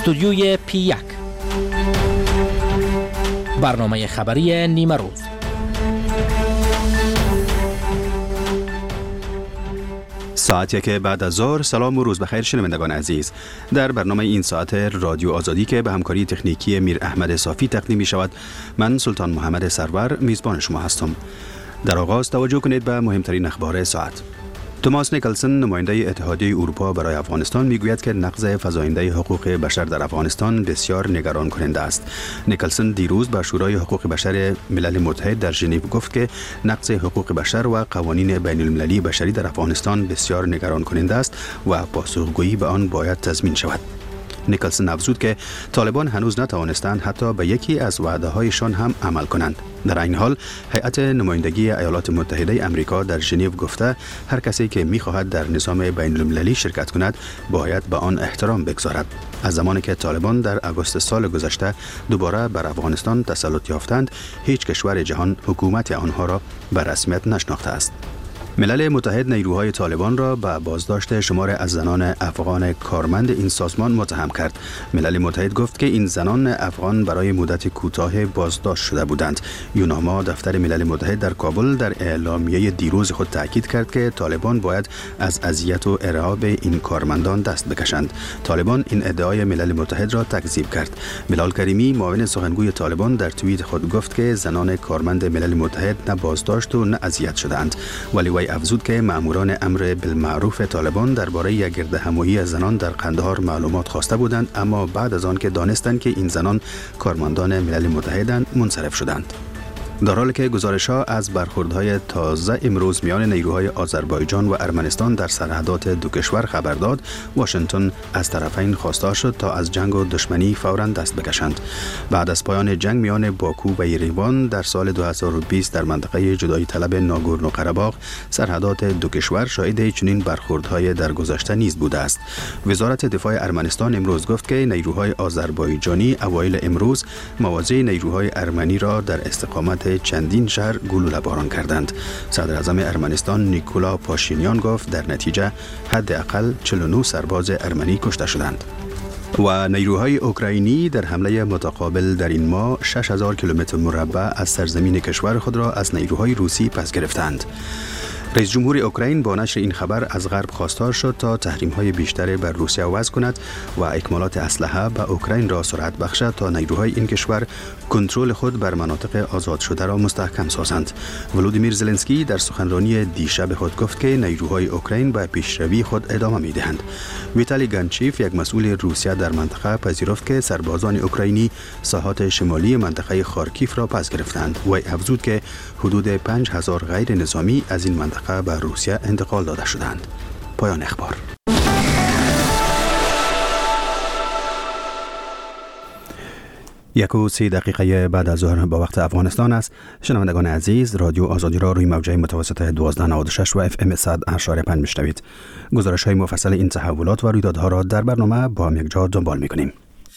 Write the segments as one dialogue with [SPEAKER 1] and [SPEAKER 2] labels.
[SPEAKER 1] استودیوی P1 برنامه خبری نیمه روز.
[SPEAKER 2] ساعت 1 بعد از ظهر. سلام و روز بخیر شنوندگان عزیز. در برنامه این ساعت رادیو آزادی که به همکاری تکنیکی میر احمد صافی تقدیم می شود، من سلطان محمد سرور میزبان شما هستم. در آغاز توجه کنید به مهمترین اخبار ساعت. توماس نیکلسن، نماینده اتحادیه اروپا برای افغانستان، میگوید که نقض فزاینده حقوق بشر در افغانستان بسیار نگران کننده است. نیکلسن دیروز به شورای حقوق بشر ملل متحد در ژنو گفت که نقض حقوق بشر و قوانین بین المللی بشری در افغانستان بسیار نگران کننده است و پاسخگویی به آن باید تضمین شود. نیکلسن افزود که طالبان هنوز نتوانستند حتی به یکی از وعده‌هایشان هم عمل کنند. در این حال هیئت نمایندگی ایالات متحده آمریکا در ژنو گفته هر کسی که می‌خواهد در نظام بین المللی شرکت کند باید به آن احترام بگذارد. از زمانی که طالبان در آگوست سال گذشته دوباره بر افغانستان تسلط یافتند، هیچ کشور جهان حکومت آنها را به رسمیت نشناخته است. ملل متحد نیروهای طالبان را به بازداشت شمار از زنان افغان کارمند این سازمان متهم کرد. ملل متحد گفت که این زنان افغان برای مدت کوتاه بازداشت شده بودند. یوناما دفتر ملل متحد در کابل در اعلامیه دیروز خود تاکید کرد که طالبان باید از اذیت و ارعاب این کارمندان دست بکشند. طالبان این ادعای ملل متحد را تکذیب کرد. بلال کریمی، معاون سخنگوی طالبان، در توییت خود گفت که زنان کارمند ملل متحد نه بازداشت و نه اذیت شدند. ولی افزود که ماموران امر بالمعروف طالبان درباره یک گردهمایی زنان در قندهار معلومات خواسته بودند، اما بعد از آن که دانستند که این زنان کارمندان ملل متحدند منصرف شدند. در حالی که گزارش‌ها از برخوردهای تازه امروز میان نیروهای آذربایجان و ارمنستان در سرحدات دو کشور خبر داد، واشنگتن از طرفین خواستار شد تا از جنگ و دشمنی فوراً دست بکشند. بعد از پایان جنگ میان باکو و یریوان در سال 2020 در منطقه جدایی طلب ناگورنو قره‌باغ، سرحدات دو کشور شاهد چنین برخوردهای در گذشته نیز بوده است. وزارت دفاع ارمنستان امروز گفت که نیروهای آذربایجانی اوایل امروز مواضع نیروهای ارمنی را در استقامت چندین شهر گلوله باران کردند. صدر اعظم ارمنستان نیکولا پاشینیان گفت در نتیجه حداقل 49 سرباز ارمنی کشته شدند. و نیروهای اوکراینی در حمله متقابل در این ماه 6000 کیلومتر مربع از سرزمین کشور خود را از نیروهای روسی پس گرفتند. رئیس جمهور اوکراین با نشر این خبر از غرب خواستار شد تا تحریم‌های بیشتری بر روسیه وضع کند و اکمالات اسلحه به اوکراین را سرعت بخشد تا نیروهای این کشور کنترل خود بر مناطق آزاد شده را مستحکم سازند. ولودیمیر زلنسکی در سخنرانی دیشب خود گفت که نیروهای اوکراین به پیشروی خود ادامه می‌دهند. ویتالی گانچیف، یک مسئول روسیه در منطقه، پذیرفت که سربازان اوکراینی ساحات شمالی منطقه خارکیف را پس گرفتند و افزود که حدود 5000 غیر نظامی از این منطقه به روسیه انتقال داده شدند. پایان اخبار. 1:03 بعد از ظهر با وقت افغانستان است. شنوندگان عزیز، رادیو آزادی را روی موجه متوسط 1296 و FM 100.5 میشنوید. گزارش‌های مفصل این تحولات و رویدادها را در برنامه با هم یک جا دنبال می‌کنیم.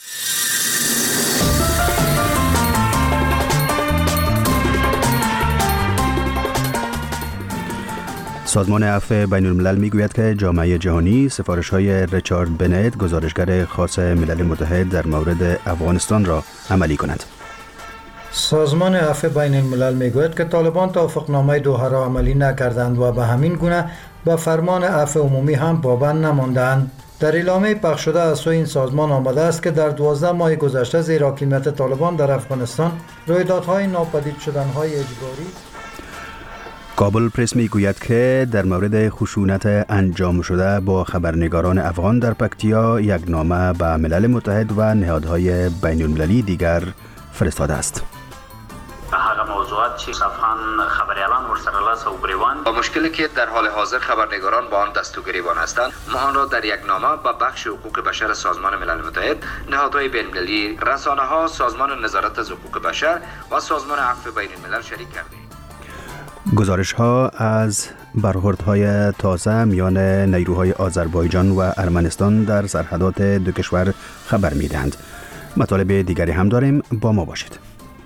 [SPEAKER 2] سازمان عفو بین الملل میگوید که جامعه جهانی سفارش‌های ریچارد بنت، گزارشگر خاص ملل متحد در مورد افغانستان را عملی کند.
[SPEAKER 3] سازمان عفو بین الملل میگوید که طالبان توافقنامه دوحه را عملی نکردند و به همین گونه به فرمان عفو عمومی هم پابند نماندند. در اعلامیه پخش شده از سوی این سازمان آمده است که در 12 ماه گذشته زیر حاکمیت طالبان در افغانستان رویدادهای ناپدید شدنهای اجباری.
[SPEAKER 2] کابل پرس میگوید که در مورد خشونت انجام شده با خبرنگاران افغان در پکتیا یک نامه به ملل متحد و نهادهای بین المللی دیگر فرستاده است.
[SPEAKER 4] هغه موضوعات چې افغان خبریالان ورسره لاس او گریوان
[SPEAKER 5] با مشکلی که در حال حاضر خبرنگاران با آن دست و گریبان هستند، ما آن را در یک نامه به بخش حقوق بشر سازمان ملل متحد، نهادهای بین المللی، رسانه‌ها، سازمان نظارت از حقوق بشر و سازمان عفو بین الملل شریک کردیم.
[SPEAKER 2] گزارش‌ها از برخوردهای تازه میان نیروهای آذربایجان و ارمنستان در سرحدات دو کشور خبر می‌دهند. مطالب دیگری هم داریم، با ما باشید.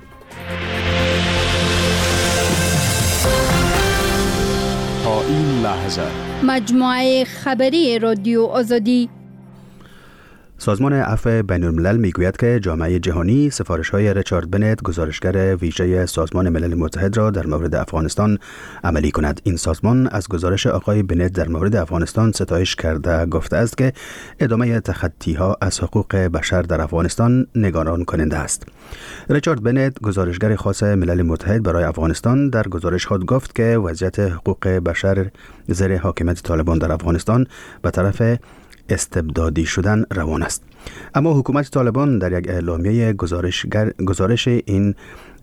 [SPEAKER 6] تا این لحظه
[SPEAKER 7] مجموعه خبری رادیو آزادی.
[SPEAKER 2] سازمان عفو بین الملل میگوید که جامعه جهانی سفارش‌های ریچارد بنت گزارشگر ویژه سازمان ملل متحد را در مورد افغانستان عملی کند. این سازمان از گزارش آقای بنت در مورد افغانستان ستایش کرده گفته است که ادامه تخطی‌ها از حقوق بشر در افغانستان نگران کننده است. ریچارد بنت گزارشگر خاص ملل متحد برای افغانستان در گزارش خود گفت که وضعیت حقوق بشر زیر حاکمیت طالبان در افغانستان به طرف استبدادی شدن روان است. اما حکومت طالبان در یک اعلامیه گزارش این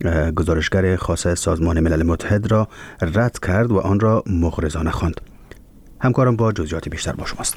[SPEAKER 2] گزارشگر خاص سازمان ملل متحد را رد کرد و آن را مغرضانه خواند. همکارم با جزئیات بیشتر با شماست.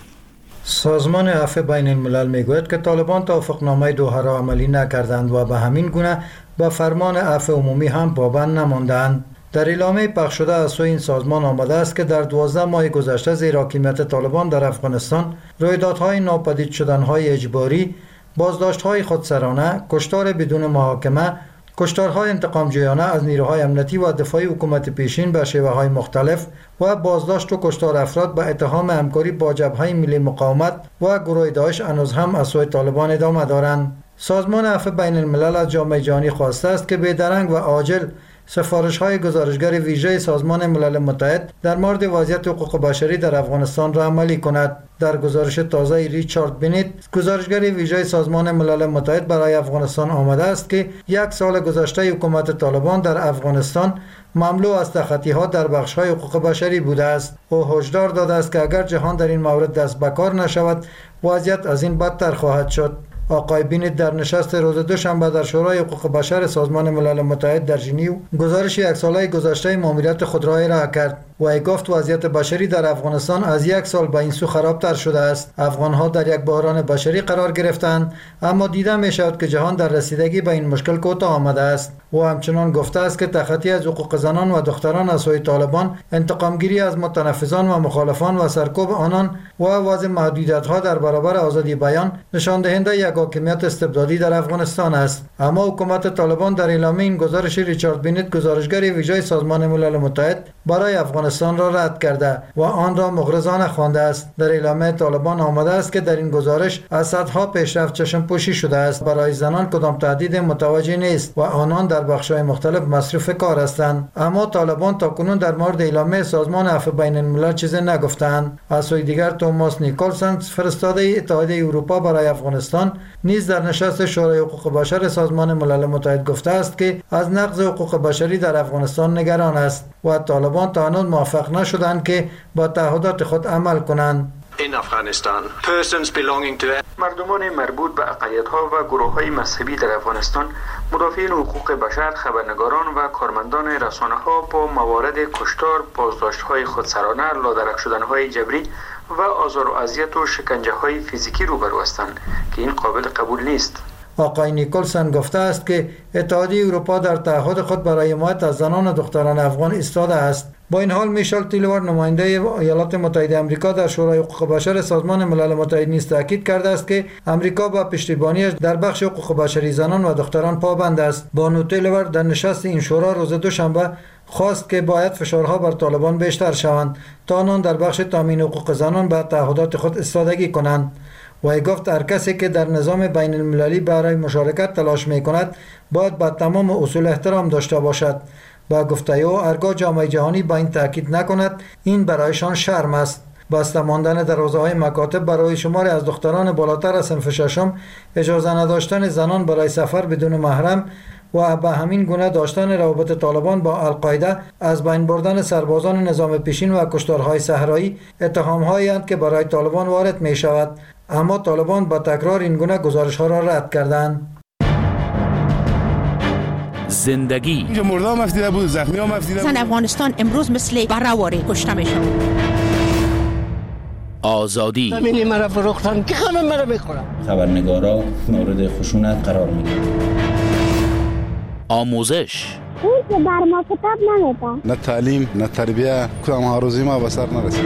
[SPEAKER 3] سازمان عفو بین الملل میگوید که طالبان توافقنامه دوحه را عملی نکردند و به همین گونه به فرمان عفو عمومی هم پابند نماندند. در اعلامیه پخش شده از سوی این سازمان آمده است که در 12 ماه گذشته زیر حاکمیت طالبان در افغانستان رویدادهای ناپدید شدنهای اجباری، بازداشت‌های خودسرانه، کشتار بدون محاکمه، کشتارهای انتقامجویانه از نیروهای امنیتی و دفاعی حکومت پیشین به شیوه‌های مختلف و بازداشت و کشتار افراد به اتهام همکاری با جبهه ملی مقاومت و گروه داعش هنوز هم از سوی طالبان ادامه دارند. سازمان عفو بین الملل از جامعه جهانی خواسته است که بی‌درنگ و عاجل سفارش‌های گزارشگر ویژه سازمان ملل متحد در مورد وضعیت حقوق بشری در افغانستان را عملی کند. در گزارش تازه ریچارد بنت گزارشگر ویژه سازمان ملل متحد برای افغانستان آمده است که یک سال گذشته حکومت طالبان در افغانستان مملو از تخطی‌ها در بخش‌های حقوق بشری بوده است. او هشدار داده است که اگر جهان در این مورد دست به کار نشود وضعیت از این بدتر خواهد شد. آقای بینت در نشست روز دوشنبه در شورای حقوق بشر سازمان ملل متحد در ژنو گزارش یک ساله گذشته ماموریت خود را ارائه کرد و گفت وضعیت بشری در افغانستان از یک سال به این سو خرابتر شده است. افغانها در یک بحران بشری قرار گرفتند، اما دیده می شود که جهان در رسیدگی به این مشکل کوتاه آمده است. و همچنان گفته است که تخطی از حقوق زنان و دختران از سوی طالبان، انتقامگیری از متنفذان و مخالفان و سرکوب آنان و وضع محدودیت‌ها در برابر آزادی بیان نشان دهنده یک حاکمیت استبدادی در افغانستان است. اما حکومت طالبان در اعلامیه این گزارش ریچارد بنت گزارشگر ویژه سازمان ملل متحد برای افغانستان را رد کرده و آن را مغرضانه خوانده است. در اعلامیه طالبان آمده است که در این گزارش از صدها پیشرفت چشم پوشی شده است. برای زنان کدام تهدید متوجه نیست و آنان در بخش‌های مختلف مصروف کار هستند. اما طالبان تاکنون در مورد اعلامیه سازمان عفو بین الملل چیزی نگفتند. از سوی دیگر توماس نیکولسن فرستاده اتحادیه اروپا برای افغانستان نیز در نشست شورای حقوق بشر سازمان ملل متحد گفته است که از نقض حقوق بشری در افغانستان نگران است و طالبان تا هنوز موفق نشدند که با تعهدات خود عمل کنند.
[SPEAKER 7] مردمان مربوط به عقایدها و گروه‌های مذهبی در افغانستان، مدافعین حقوق بشر، خبرنگاران و کارمندان رسانه‌ها با موارد کشتار، بازداشت‌های خودسرانه، لادرک شدن‌های جبری و آزار و اذیت و شکنجه‌های فیزیکی روبرو هستند که این قابل قبول نیست.
[SPEAKER 3] آقای نیکولسن گفته است که اتحادیه اروپا در تعهد خود برای حمایت از زنان و دختران افغان ایستاده است. با این حال میشل تیلور نماینده ایالات متحده آمریکا در شورای حقوق بشر سازمان ملل متحد نیز تاکید کرده است که آمریکا با پشتیبانیش در بخش حقوق بشری زنان و دختران پابند است. بانو تیلور در نشست این شورا روز دوشنبه خواست که باید فشارها بر طالبان بیشتر شوند تا آنان در بخش تامین حقوق زنان به تعهدات خود ایستادگی کنند. و گفت هر کسی که در نظام بین المللی برای مشارکت تلاش می کند باید به تمام اصول احترام داشته باشد. با گفته او هرگاه جامعه جهانی با این تاکید نکند این برایشان شرم است. بسته ماندن دروازه‌های مکاتب برای شماری از دختران بالاتر از صنف ششم، اجازه نداشتن زنان برای سفر بدون محرم و به همین گونه داشتن روابط طالبان با القاعده، از بین بردن سربازان نظام پیشین و کشتارهای صحرایی اتهام‌هایی اند که برای طالبان وارد می شود. اما طالبان با تکرار این گونه گزارش‌ها را رد کردند.
[SPEAKER 1] زندگی
[SPEAKER 8] اینجا مردم مفتیده بود، زخمی ها مفتیده بود.
[SPEAKER 9] زن افغانستان امروز مثل برهواری کشته میشن.
[SPEAKER 1] آزادی
[SPEAKER 10] زمینی مرا فروختن که همه مرا میخورن.
[SPEAKER 11] خبرنگارا مورد خشونت قرار میگیرن.
[SPEAKER 1] آموزش
[SPEAKER 12] اون که بر ما کتاب نمیدن.
[SPEAKER 8] نه تعلیم نه تربیه، کدام آرزوی ما به سر نرسید.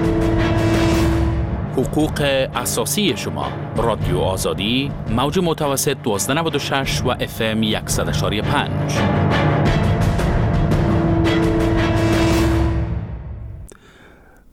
[SPEAKER 1] حقوق اساسی شما. رادیو آزادی، موج متوسط 1296 و FM 100.5.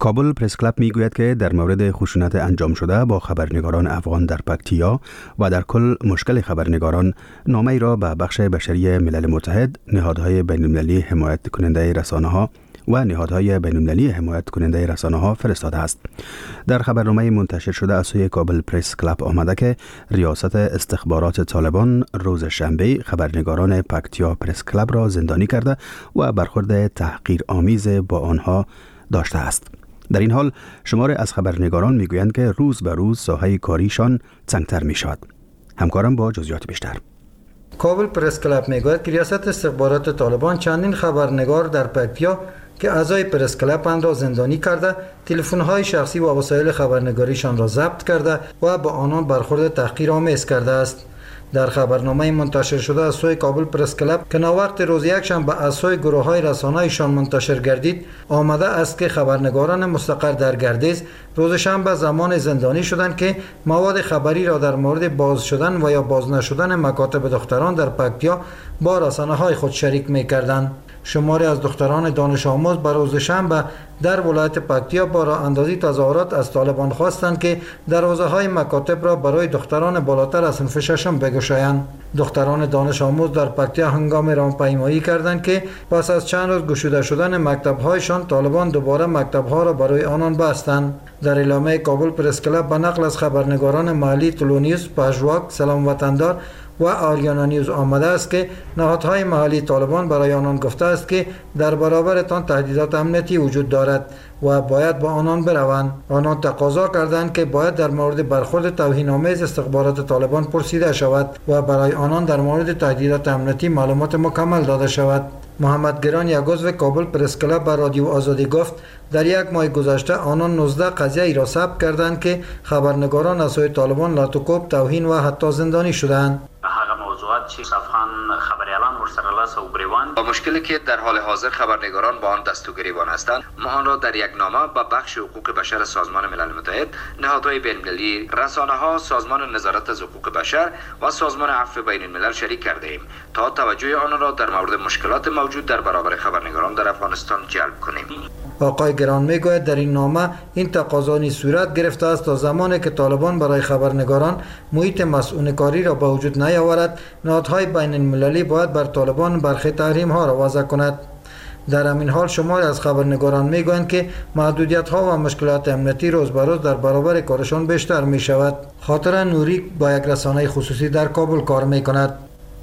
[SPEAKER 2] کابل پرس کلاب میگوید که در مورد خشونت انجام شده با خبرنگاران افغان در پکتیا و در کل مشکل خبرنگاران نامه‌ای را به بخش بشری ملل متحد، نهادهای بین‌المللی حمایت کننده رسانه‌ها و نهادهای بین‌المللی حمایت کننده رسانه‌ها فرستاده است. در خبرنامه منتشر شده از سوی کابل پرس کلاب آمده که ریاست استخبارات طالبان روز شنبه خبرنگاران پکتیا پرس کلاب را زندانی کرده و برخورد تحقیرآمیز با آنها داشته است. در این حال شمار از خبرنگاران میگویند که روز به روز ساحه کاریشان تنگتر می شود. همکارم با جزئیات بیشتر.
[SPEAKER 3] کابل پرس کلاب میگوید که ریاست استخبارات طالبان چندین خبرنگار در پکتیا که اعضای پرس کلاب را زندانی کرده، تلفن‌های شخصی و وسایل خبرنگاریشان را ضبط کرده و با آنان برخورد تحقیرآمیز کرده است. در خبرنامه منتشر شده از سوی کابل پرس کلاب که ناوقت روز یکشنبه از سوی گروه‌های رسانه‌ایشان منتشر گردید، آمده است که خبرنگاران مستقر در گردیز روز شنبه زمان زندانی شدند که مواد خبری را در مورد باز شدن و یا باز نشدن مکاتب دختران در پکتیا با رسانه‌های خود شریک می‌کردند. شماری از دختران دانش آموز بر روز شنبه در ولایت پکتیا با راه اندازی تظاهرات از طالبان خواستند که دروازه‌های مکاتب را برای دختران بالاتر از صنف ششم بگشایند. دختران دانش آموز در پکتیا هنگام راهپیمایی کردند که پس از چند روز گشوده شدن مکتب‌هایشان طالبان دوباره مکتب‌ها را برای آنان بستند. در اعلامیه کابل پرس کلاب به نقل از خبرنگاران محلی تلونیوز، پژواک، سلام وطندار و آریانا نیوز آمده است که نهادهای محلی طالبان برای آنان گفته است که در برابرتان تهدیدات امنیتی وجود دارد و باید با آنان بروند. آنان تقاضا کردند که باید در مورد برخورد توهین‌آمیز استخبارات طالبان پرسیده شود و برای آنان در مورد تهدیدات امنیتی معلومات مکمل داده شود. محمد گران، یک عضو کابل پرس کلاب، به رادیو آزادی گفت در یک ماه گذشته آنان 19 قضیه ای را ثبت کردند که خبرنگاران از سوی طالبان لاتوکوب، توهین و حتی زندانی شدند.
[SPEAKER 4] موضوعات چی صفحان خبریالان ورسره لاس و گریوان
[SPEAKER 5] با مشکلی که در حال حاضر خبرنگاران با آن دست و گریبان هستند، ما آن را در یک نامه به بخش حقوق بشر سازمان ملل متحد، نهادهای بین‌المللی، رسانه‌ها، سازمان نظارت از حقوق بشر و سازمان عفو بین الملل شریک کرده ایم تا توجه آنها را در مورد مشکلات موجود در برابر خبرنگاران در افغانستان جلب کنیم.
[SPEAKER 3] آقای گران میگوید در این نامه این تقاضا نیز صورت گرفته است تا زمانی که طالبان برای خبرنگاران محیط مسئول کاری را به وجود نیاورد، نهادهای بین المللی باید بر طالبان برخی تحریم ها را وضع کند. در همین حال شماری از خبرنگاران میگویند که محدودیت ها و مشکلات امنیتی روز به روز در برابر کارشان بیشتر می شود. خاطر نوری با یک رسانه خصوصی در کابل کار می کند.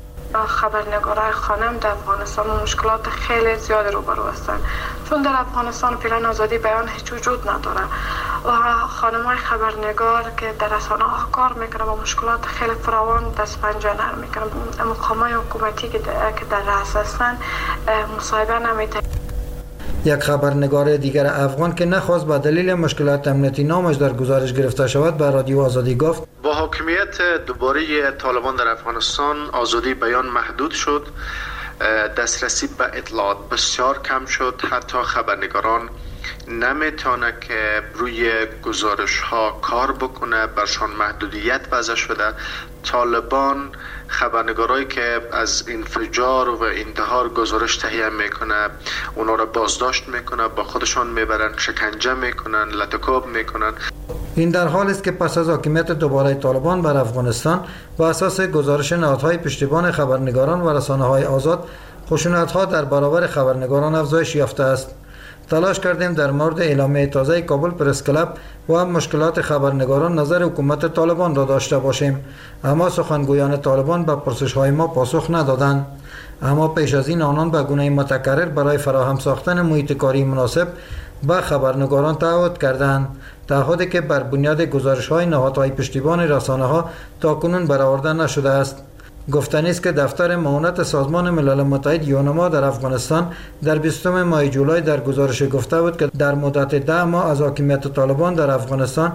[SPEAKER 13] خبرنگارای خانم در افغانستان مشکلات خیلی زیاد روبرو هستند، چون در افغانستان فعلا آزادی بیان هیچ وجود نداره و خانم‌های خبرنگار که در رسانه‌ها کار میکنن با مشکلات خیلی فراوان دست پنجه نرم میکنن. مقامات حکومتی که در رأس هستند مصاحبه نمیتونن.
[SPEAKER 3] یک خبرنگار دیگر افغان که نخواست به دلیل مشکلات امنیتی نامش در گزارش گرفته شود به رادیو آزادی گفت
[SPEAKER 14] با حاکمیت دوباره طالبان در افغانستان آزادی بیان محدود شد، دسترسی به اطلاعات بسیار کم شد، حتی خبرنگاران نمیتونه که روی گزارش ها کار بکنه، برشان محدودیت وضع شده. طالبان خبرنگارایی که از انفجار و انتحار گزارش تهیه میکنه اونا را بازداشت میکنه، با خودشان میبرن، شکنجه میکنن، لطکوب میکنن.
[SPEAKER 3] این در حال است که پس از حاکمیت دوباره طالبان بر افغانستان بر اساس گزارش نهادهای پشتیبان خبرنگاران و رسانه‌های آزاد، خشونت‌ها در برابر خبرنگاران افزایش یافته است. تلاش کردیم در مورد اعلامیه تازه کابل پرس کلاب و مشکلات خبرنگاران نظر حکومت طالبان را داشته باشیم، اما سخنگویان طالبان به پرسش‌های ما پاسخ ندادند. اما پیش از این آنان به گونه متکرر برای فراهم ساختن محیط کاری مناسب به خبرنگاران تعهد کردند، تعهدی که بر بنیاد گزارش‌های نهادهای پشتیبان رسانه‌ها تاکنون برآورده نشده است. گفتنی است که دفتر معاونت سازمان ملل متحد یونما در افغانستان در 20 ماه جولای در گزارش گفته بود که در مدت 10 ماه از حاکمیت طالبان در افغانستان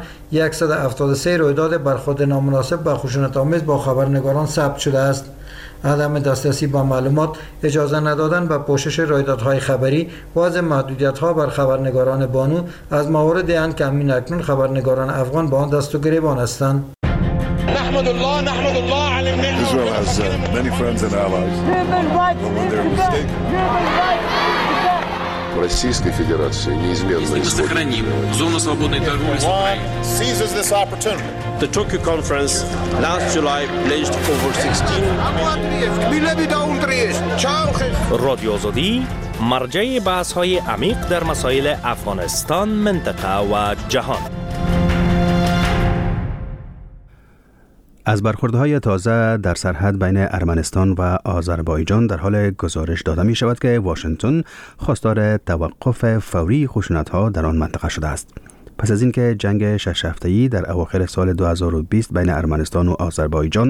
[SPEAKER 3] 173 رویداد برخورد نامناسب و خشونت‌آمیز با خبرنگاران ثبت شده است. عدم دسترسی به معلومات، اجازه ندادن به پوشش رویدادهای خبری، وضع محدودیت‌ها بر خبرنگاران بانو از مواردی اند که اکنون خبرنگاران افغان با آن دست و گریبان هستند.
[SPEAKER 15] Israel has many friends and allies. But when they're mistaken, в Российской Федерации неизменно
[SPEAKER 16] Мы сохраним зону свободной торговли с Украиной.
[SPEAKER 17] The Tokyo Conference last July pledged over 16
[SPEAKER 18] رادیو آزادی مرجع بحث‌های عمیق در مسائل افغانستان، منطقه و جهان.
[SPEAKER 2] از برخوردهای تازه در سرحد بین ارمنستان و آذربایجان در حال گزارش داده می شود که واشنگتن خواستار توقف فوری خشونت‌ها در آن منطقه شده است. پس از اینکه جنگ 6 هفته‌ای در اواخر سال 2020 بین ارمنستان و آذربایجان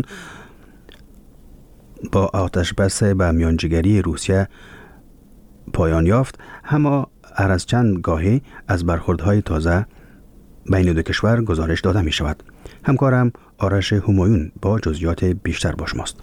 [SPEAKER 2] با آتش بس به میانجیگری روسیه پایان یافت، اما هر از چند گاهی از برخوردهای تازه بین دو کشور گزارش داده می شود. همکارم آرش همایون با جزئیات بیشتر با شماست.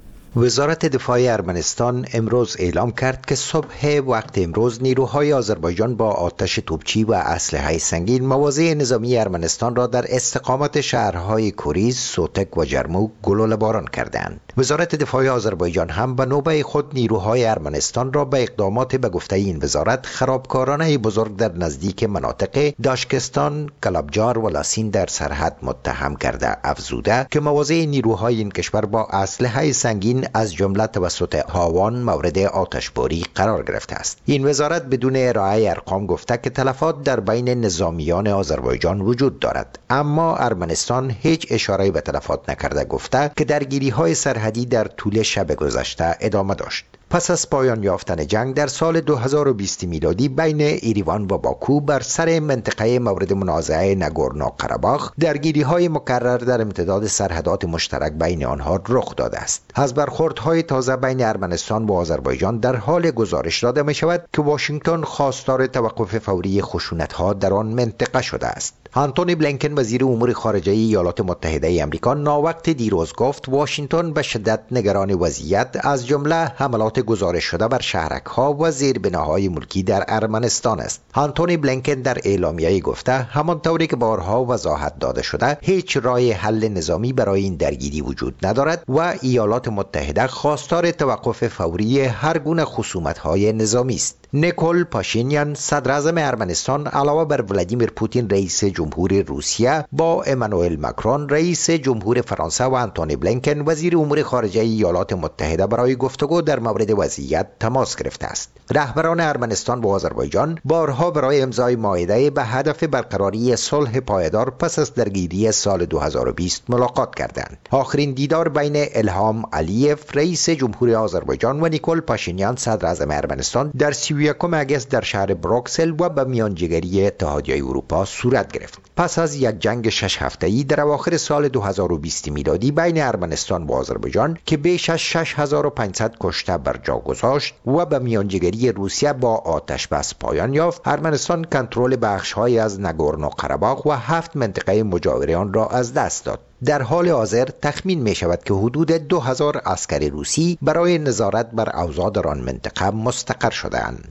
[SPEAKER 19] وزارت دفاع ارمنستان امروز اعلام کرد که صبح وقت امروز نیروهای آذربایجان با آتش توپچی و اسلحه سنگین مواضع نظامی ارمنستان را در استقامت شهرهای کوریز، سوتک و جرموک گلوله باران کردند. وزارت دفاع آذربایجان هم به نوبه خود نیروهای ارمنستان را به اقدامات به گفته این وزارت خرابکارانه بزرگ در نزدیک مناطق داشکستان، کلابجار و لاسین در سرحد متهم کرده افزوده که مواضع نیروهای این کشور با اسلحه سنگین از جمله توسط هاوان مورد آتشباری قرار گرفته است. این وزارت بدون ارائه ارقام گفته که تلفات در بین نظامیان آذربایجان وجود دارد، اما ارمنستان هیچ اشاره به تلفات نکرده، گفته که درگیری‌های سرحدی در طول شب گذشته ادامه داشت. پس از پایان یافتن جنگ در سال 2020 میلادی بین ایریوان و باکو بر سر منطقه مورد منازعه ناگورنو قره‌باخ درگیری‌های مکرر در امتداد سرحدات مشترک بین آنها رخ داده است. از برخوردهای تازه بین ارمنستان و آذربایجان در حال گزارش داده می شود که واشنگتن خواستار توقف فوری خشونت‌ها در آن منطقه شده است. آنتونی بلینکن وزیر امور خارجه ایالات متحده آمریکا ناوقت دیروز گفت واشنگتن به شدت نگران وضعیت از جمله حملات گزارش شده بر شهرک‌ها و زیربناهای ملکی در ارمنستان است. آنتونی بلینکن در اعلامیه‌ای گفته همانطوری که بارها وضاحت داده شده هیچ راه حل نظامی برای این درگیری وجود ندارد و ایالات متحده خواستار توقف فوری هر گونه خصومت‌های نظامی است. نیکول پاشینیان صدر اعظم ارمنستان علاوه بر ولادیمیر پوتین رئیس جمهور روسیه با امانوئل ماکرون رئیس جمهور فرانسه و آنتونی بلینکن وزیر امور خارجه ایالات متحده برای گفتگو در مورد وضعیت تماس گرفته است. رهبران ارمنستان و آذربایجان بارها برای امضای مائده به هدف برقراری صلح پایدار پس از درگیری سال 2020 ملاقات کردند. آخرین دیدار بین الهام علیف رئیس جمهور آذربایجان و نیکول پاشینیان صدر اعظم ارمنستان در 31 آگوست در شهر بروکسل و به میانجیگری اتحادیه اروپا صورت گرفت. پس از یک جنگ 6 هفته‌ای در اواخر سال 2020 میلادی بین ارمنستان و آذربایجان که بیش از 6500 کشته بر جا گذاشت و به میانجیگری روسیه با آتش بس پایان یافت، ارمنستان کنترل بخش‌هایی از ناگورنو قره‌باخ و 7 منطقه مجاور آن را از دست داد. در حال حاضر تخمین می شود که حدود 2000 عسکر روسی برای نظارت بر اوضاع در آن منطقه مستقر شده‌اند.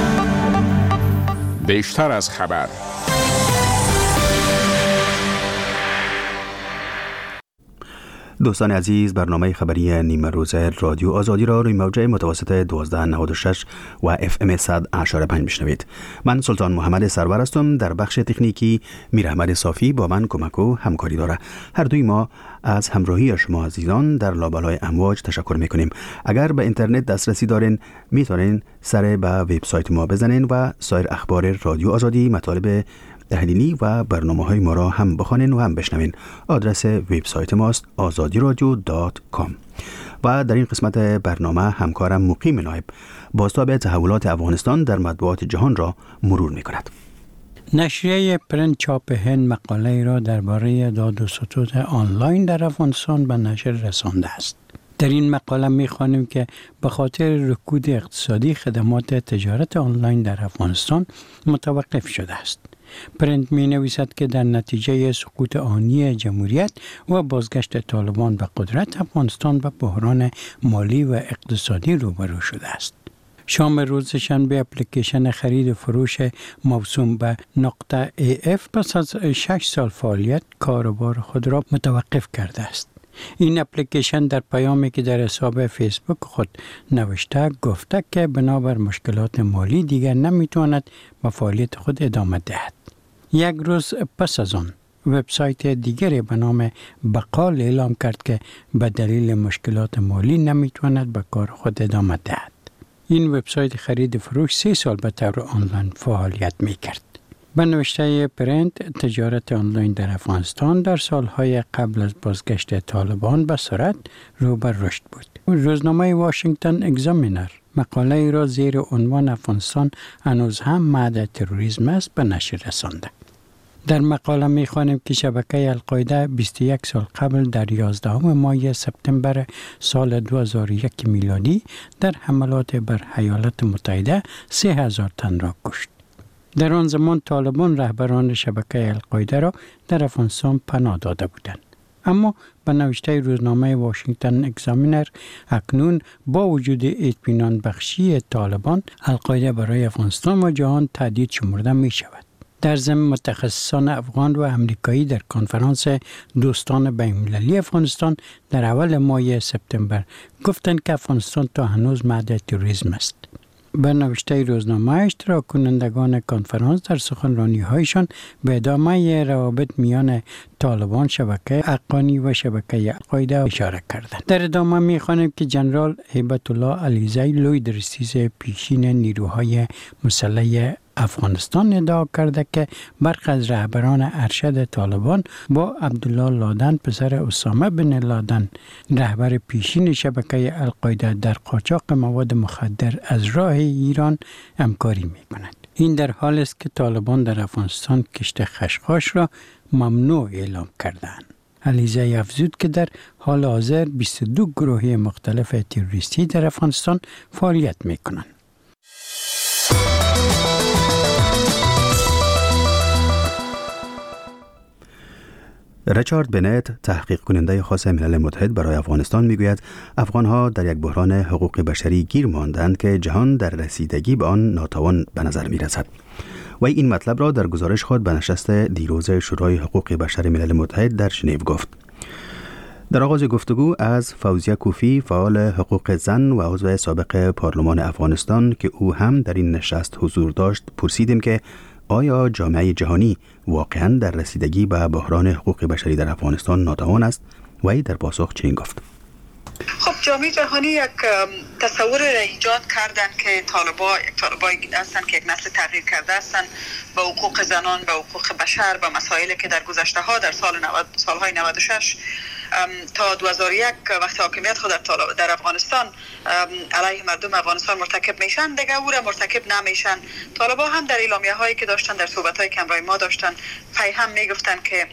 [SPEAKER 6] بیشتر از خبر.
[SPEAKER 2] دوستان عزیز، برنامه خبری نیمه روز رادیو آزادی را روی موجه متوسط 1296 و FM 100.5 میشنوید. من سلطان محمد سرور هستم. در بخش تکنیکی میر احمد صافی با من کمک و همکاری داره. هر دوی ما از همراهی شما عزیزان در لابلای امواج تشکر میکنیم. اگر به اینترنت دسترسی دارین میتونین سر به وبسایت ما بزنین و سایر اخبار رادیو آزادی، مطالب تحلیلی و برنامه‌های ما را هم بخوانین و هم بشنوین. آدرس وبسایت ماست azadiradio.com. و در این قسمت برنامه همکارم مقیم نایب بازتاب تحولات افغانستان در مطبوعات جهان را مرور می‌کند.
[SPEAKER 20] نشریه پرنت چاپ هند مقاله را درباره داد و ستد آنلاین در افغانستان به نشر رسانده است. در این مقاله می‌خوانیم که به خاطر رکود اقتصادی خدمات تجارت آنلاین در افغانستان متوقف شده است. پرنت می نویسد که در نتیجه سقوط آنی جمهوریت و بازگشت طالبان به قدرت، افغانستان به بحران مالی و اقتصادی روبرو شده است. شام روز شنبه اپلیکیشن خرید و فروش موسوم به نقطه AF پس از 6 سال فعالیت کاروبار خود را متوقف کرده است. این اپلیکیشن در پیامی که در حساب فیسبوک خود نوشته گفته که بنابر مشکلات مالی دیگر نمیتواند با فعالیت خود ادامه دهد. یک روز پس از آن وبسایت دیگری به نام بقال اعلام کرد که به دلیل مشکلات مالی نمیتواند به کار خود ادامه دهد. این وبسایت خرید فروش 3 سال به طور آنلاین فعالیت میکرد. به نوشته پرنت، تجارت آنلاین در افغانستان در سالهای قبل از بازگشت طالبان به سرعت رو به رشد بود. روزنامه واشنگتن اگزامینر مقاله را زیر عنوان افغانستان هنوز هم معد تروریسم است به نشر رسانده. در مقاله می‌خوانیم که شبکه القاعده 21 سال قبل در 11 ماه سپتامبر سال 2001 میلادی در حملات بر ایالات متحده 3000 تن را کشت. در آن زمان طالبان رهبران شبکه القاعده را در افغانستان پناه داده بودند. اما به نوشته روزنامه واشنگتن اگزامینر اکنون با وجود اطمینان بخشی طالبان، القاعده برای افغانستان و جهان تهدید شمرده می شود. در ضمن متخصصان افغان و امریکایی در کنفرانس دوستان بین‌المللی افغانستان در اول ماه سپتامبر گفتند که افغانستان تا هنوز معد تروریسم است. به نوشته روزنامه اشتراک کنندگان کنفرانس در سخنرانی‌هایشان به ادامه روابط میان طالبان، شبکه حقانی و شبکه القاعده اشاره کردند. در ادامه می‌خوانیم که جنرال هیبت الله علیزی لوی دریسیز پیشین نیروهای مسلح افغانستان ادعا کرده که برخی از رهبران ارشد طالبان با عبدالله لادن پسر اسامه بن لادن رهبر پیشین شبکه القاعده در قاچاق مواد مخدر از راه ایران همکاری می‌کنند. این در حالی است که طالبان در افغانستان کشت خشخاش را ممنوع اعلام کردند. علیزی افزود که در حال حاضر 22 گروه مختلف تروریستی در افغانستان فعالیت می‌کنند.
[SPEAKER 2] ریچارد بنت، تحقیق کننده خاص ملل متحد برای افغانستان میگوید افغانها در یک بحران حقوق بشری گیر ماندند که جهان در رسیدگی به آن ناتوان به نظر می رسد. و این مطلب را در گزارش خود به نشست دیروز شورای حقوق بشر ملل متحد در ژنو گفت. در آغاز گفتگو از فوزیه کوفی، فعال حقوق زن و عضو سابق پارلمان افغانستان که او هم در این نشست حضور داشت، پرسیدیم که آیا جامعه جهانی واقعاً در رسیدگی به بحران حقوق بشری در افغانستان ناتوان است؟ و ای در پاسخ چنین گفت:
[SPEAKER 21] خب جامعه جهانی یک تصور را ایجاد کردن که طالبایی هستن که یک نسل تغییر کرده هستن به حقوق زنان، به حقوق بشر، به مسائلی که در گذشته ها در سالهای 96 تا 2001 وقت حاکمیت خود در افغانستان علیه مردم افغانستان مرتکب میشن، دیگه او را مرتکب نمیشن. طالبان هم در اعلامیه هایی که داشتن، در صحبت های که همراه ما داشتن، هم میگفتن که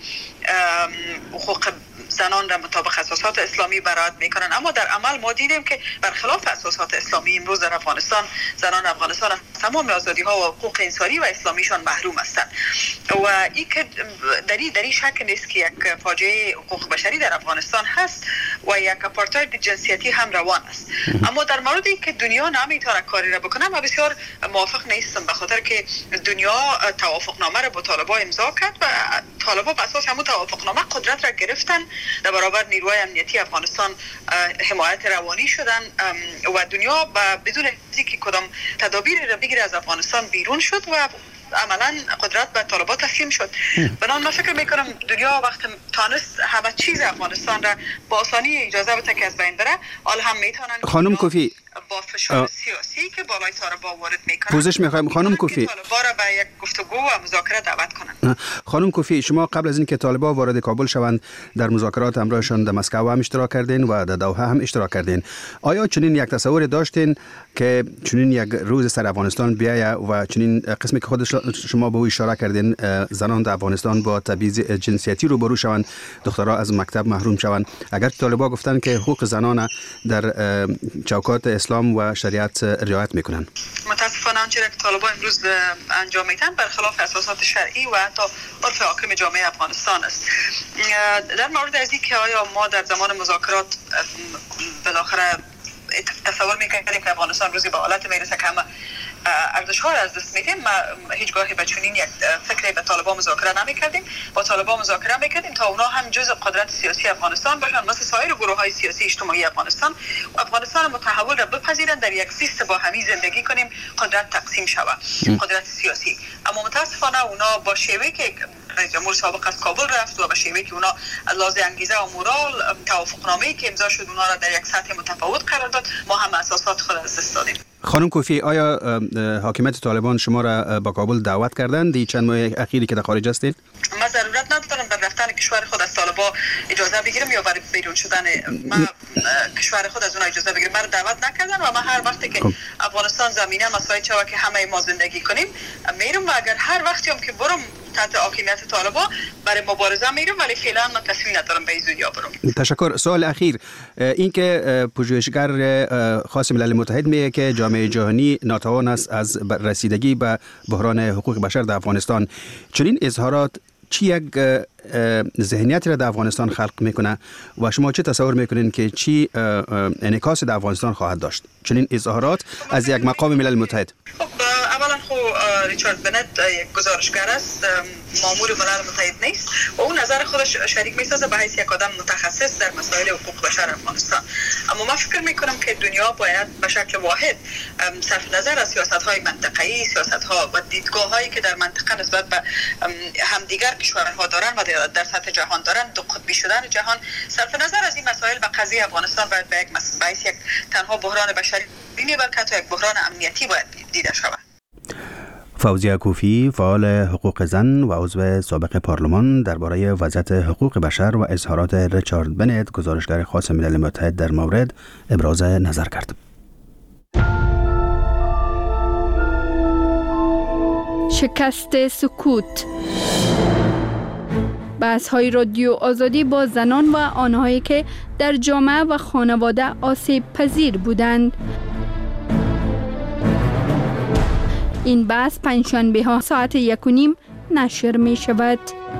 [SPEAKER 21] حقوق زنان را مطابق اساسات اسلامی برآورد میکنن، اما در عمل ما دیدیم که برخلاف اساسات اسلامی امروز در افغانستان زنان افغانستان از تمام آزادی ها و حقوق انسانی و اسلامیشان محروم هستند و این که در این شک نیست که یک فاجعه حقوق بشری در افغانستان هست و یک آپارتاید جنسیتی هم روان است. اما در مورد اینکه دنیا نمیتونه کاری را بکنه، من بسیار موافق نیستم، به خاطر که دنیا توافقنامه را با طالبان امضا کرد و طالبان بر اساس همون توافقنامه قدرت را گرفتن، در برابر نیروهای امنیتی افغانستان حمایت روانی شدن و دنیا بدون اینکه کدام تدابیر را بگیره از افغانستان بیرون شد و عملا قدرت به طالبان تسلیم شد. بنابراین من فکر میکنم دنیا وقت تانست همه چیز افغانستان را با آسانی اجازه بده که از بین بره، حال هم میتونن
[SPEAKER 2] خانم کوفی
[SPEAKER 21] با فشار سیاسی که بالای طالبان وارد میکنن
[SPEAKER 2] پوزش میخوایم خانم کوفی
[SPEAKER 21] طالبان را به یک گفتگو و مذاکره دعوت کنن.
[SPEAKER 2] خانم کوفی، شما قبل از اینکه طالبان وارد کابل شوند در مذاکرات همراهشان در مسکو هم اشتراک کردین و در دوحه هم اشتراک کردین. آیا چنین یک تصور داشتین که چنین یک روز سر افغانستان بیاید و چنین قسمی که خود شما به او اشاره کردین، زنان در افغانستان با تبعیض جنسیتی روبرو شوند، دخترها از مکتب محروم شوند؟ اگر طالبان گفتن که حقوق زنان در چوکات اسلام و شریعت رعایت میکنن،
[SPEAKER 21] متاسفانه آنچه که طالبان امروز انجام میدن برخلاف اساسات شرعی و حتی عرف حاکم جامعه افغانستان است. در مورد از اینکه آیا ما در زمان مذاکرات بالاخره تصور میکنیم که افغانستان روزی به حالت میرسه که همه ارزش‌ها را از دست میدیم. ما هیچگاهی به چنین یک فکری به طالبان مذاکره نمی‌کردیم. با طالبان مذاکره می‌کردیم تا اونا هم جزء قدرت سیاسی افغانستان باشن، مثل سایر گروه‌های سیاسی اجتماعی افغانستان. افغانستان متحول را بپذیرند، در یک سیستم با همی زندگی کنیم، قدرت تقسیم شود، قدرت سیاسی. اما متاسفانه اونا با شیوهی که رئیس جمهور سابق از کابل رفت و به شیوهی که اونا لازم انگیزه و مورال توافقنامه‌ای که امضا شد اونا را در یک سطح متفاوت قرار داد، ما هم اساسات خود از دست دادیم.
[SPEAKER 2] خانم کوفی، آیا حاکمیت طالبان شما را با کابل دعوت کردند دی چند ماه اخیری که در خارج هستید؟
[SPEAKER 21] ما ضرورت ندارم در رفتن کشور خود از طالبان اجازه بگیرم یا برای بیرون شدن ما کشور خود از اون اجازه بگیرم. ما دعوت نکردن و ما هر وقتی که افغانستان زمینه مساعد شود که همه ما زندگی کنیم میرم و اگر هر وقتی هم که برم تحت حاکمیت طالبان برای مبارزه میرم، ولی فعلا من تصمیم ندارم به این زودی برم.
[SPEAKER 2] تشکر. سوال اخیر، این که پژوهشگر خاص ملل متحد میگه که جامعه جهانی ناتوان است از رسیدگی به بحران حقوق بشر در افغانستان، چنین اظهارات چی یک ذهنیتی را در افغانستان خلق میکنه و شما چه تصور میکنین که چی انعکاس در افغانستان خواهد داشت چنین اظهارات از یک مقام ملل متحد؟
[SPEAKER 21] اولا خو ریچارد بنت یک گزارشگر است، مامور ملل متحد نیست و اون نظر خودش شریک میسازه به حیث یک آدم متخصص در مسائل حقوق بشر افغانستان. اما من فکر میکنم که دنیا باید به شکل واحد صرف نظر از سیاست‌های منطقه‌ای، سیاست‌ها و دیدگاه‌هایی که در منطقه نسبت به همدیگر کشورها دارن و در سطح جهان دارن، دو قطبی شدن جهان، صرف نظر از این مسائل و قضیه افغانستان باید به یک تنها بحران بشری ببینی، بلکه حتی یک بحران امنیتی باید دیده شود.
[SPEAKER 2] فوزیه کوفی، فعال حقوق زن و عضو سابق پارلمان، درباره وضعیت حقوق بشر و اظهارات ریچارد بنت، گزارشگر خاص ملل متحد در مورد، ابراز نظر کرد.
[SPEAKER 7] شکست سکوت. بحث‌های رادیو آزادی با زنان و آنهایی که در جامعه و خانواده آسیب پذیر بودند. این بحث پنجشنبه ها ساعت 1:30 نشر می شود.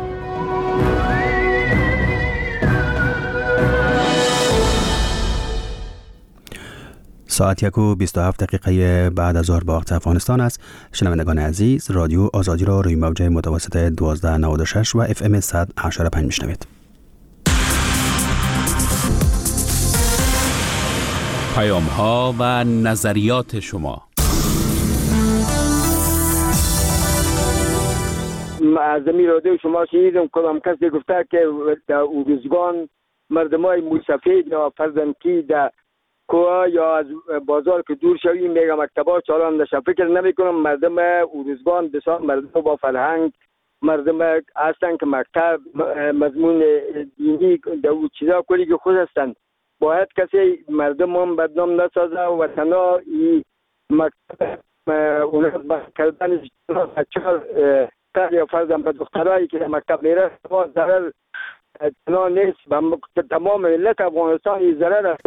[SPEAKER 2] ساعت 1:27 بعد از ظهر به وقت افغانستان است. شنوندگان عزیز، رادیو آزادی را روی موج متوسط 1296 و FM 100.85 میشنوید.
[SPEAKER 1] پیام ها و نظریات شما.
[SPEAKER 22] معظمی رادیو شما شنیدم کدام کسی گفته که در اوروزگان مردمای موسفید یا فرزنکی در کوه یا از بازار که دور شویم میگم مکتبا چالان داشتم. فکر نمی کنم مردم اوروزگان بسیار مردم با فرهنگ، مردم هستن که مکتب مضمون دینی در او چیزا کلی که خود هستن. باید کسی مردم هم بدنام نسازه و تنها این مکتب اون کردن بچه‌ها یا فرضاً به دخترایی که مکتب میره ضرر تنها نیست، به تمام ملت افغانستان این ضرر است.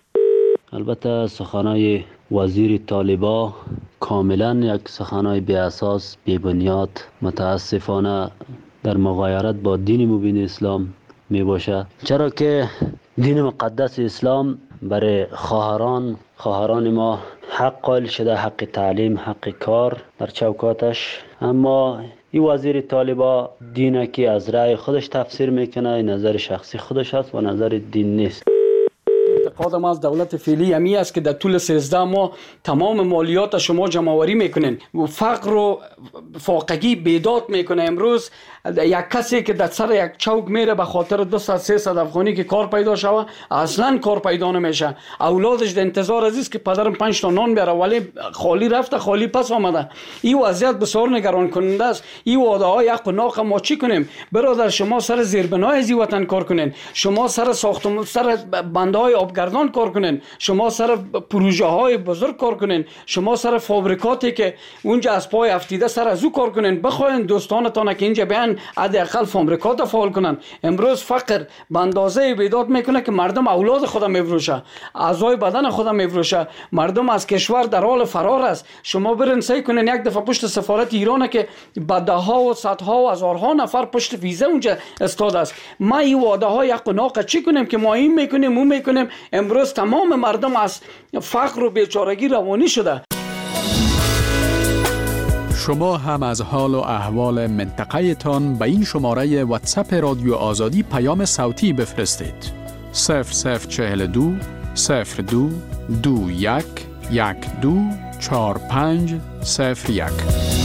[SPEAKER 23] البته سخنای وزیر طالبا کاملا یک سخنای بی اساس، بی بنیاد، متاسفانه در مغایرت با دین مبین اسلام می باشه، چرا که دین مقدس اسلام برای خواهران ما حق قائل شده، حق تعلیم، حق کار در چوکاتش. اما این وزیر طالبا دینه که از رأی خودش تفسیر میکنه، نظر شخصی خودش است و نظر دین نیست.
[SPEAKER 24] اعتقادم از دولت فعلی همی است که در طول 13 ماه تمام مالیات شما جمع‌آوری میکنین و فقر و فاقگی بیداد میکنه. امروز یک کسی که در سر یک چوک میره به خاطر 200-300 افغانی که کار پیدا شوه، اصلا کار پیدا نمیشه. اولادش در انتظار عزیز که پدرم 5 تا نان بیاره، ولی خالی رفته خالی پس آمده. این وضعیت بسیار نگران کننده است. این وعده های حق و ناق ما چی کنیم؟ برادر شما سر زیربنای از وطن کار کنین، شما سر ساختمان، سر بندهای آبگردان کار کنین، شما سر پروژه های بزرگ کار کنین، شما سر فابریکاتی که اونجا از پای افتیده سر از او کار کنین. بخواین دوستانتان که اینجا بیان حداقل فابریکات فعال کنن. امروز فقر به اندازه بیداد میکنه که مردم اولاد خودم میفروشه، اعضای بدن خودم میفروشه، مردم از کشور در حال فرار است. شما برین سعی کنین یک دفعه پشت سفارت ایران که با ده ها و صدها و هزارها نفر پشت ویزه اونجا استاد است. ما این وعده های حق و ناق چی کنیم که ما این میکنیم اون میکنیم؟ امروز تمام مردم از فقر و بیچارگی روانی شده.
[SPEAKER 1] شما هم از حال و احوال منطقه تان به این شماره واتساپ رادیو آزادی پیام صوتی بفرستید. 0042 02 21 12 45 01.